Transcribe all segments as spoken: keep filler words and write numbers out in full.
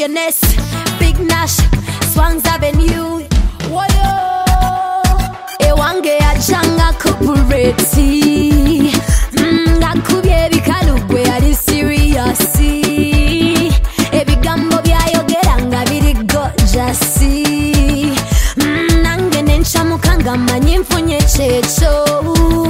Millionaires, Big Nash, Swans Avenue. Woyo, ewange ajanga corporate. Nga kubye bikalugwe ali serious. Ebigambo byayogera nga biri gorgeous. Nange nenchamuka manyi mfunye checho.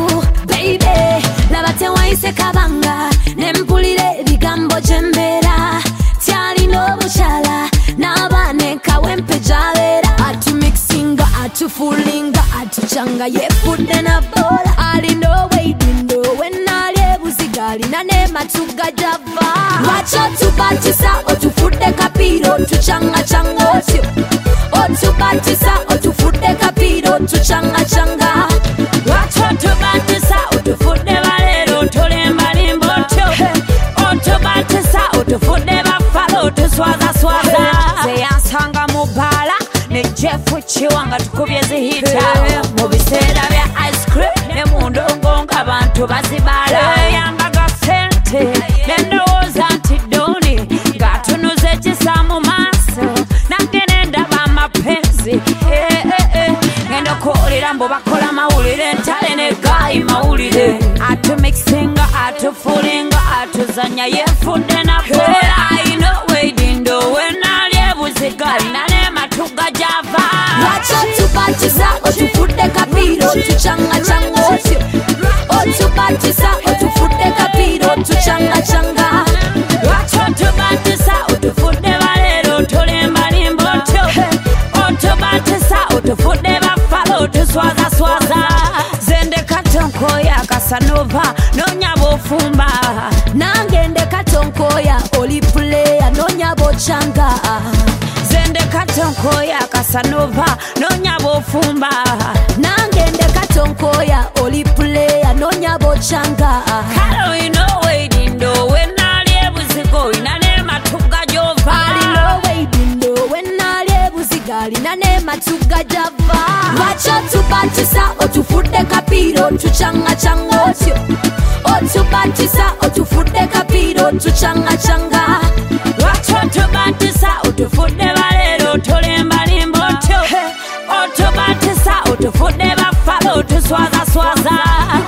Baby, labate waise kabanga nempulire ebigambo jembera. Tiali no buchala nabane kawempe jalera. Atu mixinga, atu fulinga, atu changa ye fude na bola. Ali no waiting no when ali buzigali na nema tuga java. Wacha tubatisa otu fude kapiro tu changa changa otio. Otu batisa otu fude kapiro tu changa changa. Wacha tubatisa otu fude valero tolemba limbo otio. Otu batisa otu fude bafalo tu swaza swaza. Zeyansanga mubala ne Jeff Chiwanga tukubye zihita. Mubisera bya ice cream ne mundongo nk'abantu bazibala. Yambaga sente nendowoza nti doni ngatunuze ekisa mu maaso. Nange nendaba amapenzi ngenda okuwulira mbu bakola mawulire ntale ne gayi mawulire. Atu mixinga, atu fulinga, atuzanya yefudde na bola. Ayina weidindo wenali ebuzigali nane matuga java. Wacha tubatisa otu fude kapiro tu changa changa otio. Otu batisa otu fude kapiro tu changa changa. Wacha tubatisa otu fude valero tolemba limbo otio. Otu batisa otu fude bafalo tu swaza swaza. Zende katonkoya Casanova nonya bofumba. Nange nde katonkoya oli player nonya bochanga. Zende katonkoya Casanova nonya bofumba. Nange nde katonkoya oli player nonya bochanga. Kalo ino weidindo wenali ebuzigo inane matuga jova. Ali no weidindo wenali ebuzigali nane matuga java. Wacha tubatisa otu fude kapiro tu changa changa otio. Otu batisa otu fude kapiro tu changa changa. Wacha tubatisa otu fude valero tolemba limbo otio. Otu batisa otu fude bafalo tu swaza swaza.